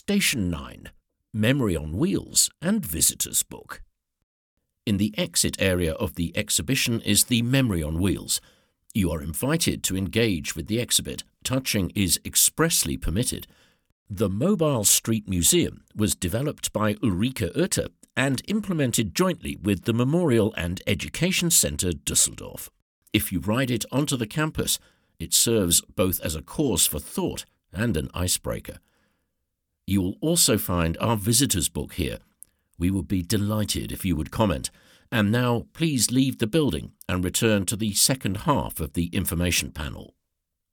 Station 9, Memory on Wheels and Visitors Book. In the exit area of the exhibition is the Memory on Wheels. You are invited to engage with the exhibit. Touching is expressly permitted. The Mobile Street Museum was developed by Ulrike Oether and implemented jointly with the Memorial and Education Center Düsseldorf. If you ride it onto the campus, it serves both as a cause for thought and an icebreaker. You will also find our visitors book here. We would be delighted if you would comment. And now please leave the building and return to the second half of the information panel.